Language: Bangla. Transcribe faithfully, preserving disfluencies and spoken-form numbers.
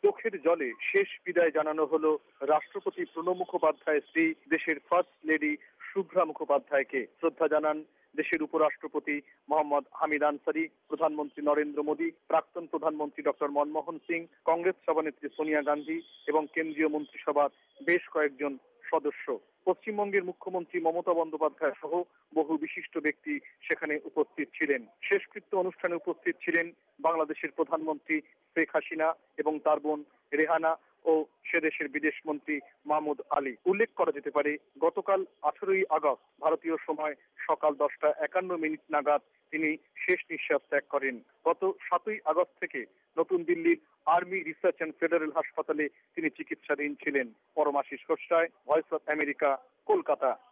চোখের জলে শেষ বিদায় জানানো হলো রাষ্ট্রপতি প্রণব মুখোপাধ্যায়ের স্ত্রী দেশের ফার্স্ট লেডি শুভ্রা মুখোপাধ্যায়কে। শ্রদ্ধা জানান দেশের উপরাষ্ট্রপতি মোহাম্মদ হামিদ আনসারি, প্রধানমন্ত্রী নরেন্দ্র মোদী, প্রাক্তন প্রধানমন্ত্রী ডক্টর মনমোহন সিং, কংগ্রেস সভানেত্রী সোনিয়া গান্ধী এবং কেন্দ্রীয় মন্ত্রিসভার বেশ কয়েকজন সদস্য। পশ্চিমবঙ্গের মুখ্যমন্ত্রী মমতা বন্দ্যোপাধ্যায় সহ বহু বিশিষ্ট ব্যক্তি সেখানে উপস্থিত ছিলেন। শেষকৃত্য অনুষ্ঠানে উপস্থিত ছিলেন বাংলাদেশের প্রধানমন্ত্রী শেখ হাসিনা এবং তার বোন রেহানা ও সে দেশের বিদেশ মন্ত্রী মাহমুদ আলী। উল্লেখ করা যেতে পারে, গতকাল আঠারোই আগস্ট ভারতীয় সময় সকাল দশটা একান্ন মিনিট নাগাদ তিনি শেষ নিঃশ্বাস ত্যাগ করেন। গত সাতই আগস্ট থেকে নতুন দিল্লির আর্মি রিসার্চ অ্যান্ড ফেডারেল হাসপাতালে তিনি চিকিৎসাধীন ছিলেন। পরমাশিস হোসরায়, ভয়েস অফ আমেরিকা, কলকাতা।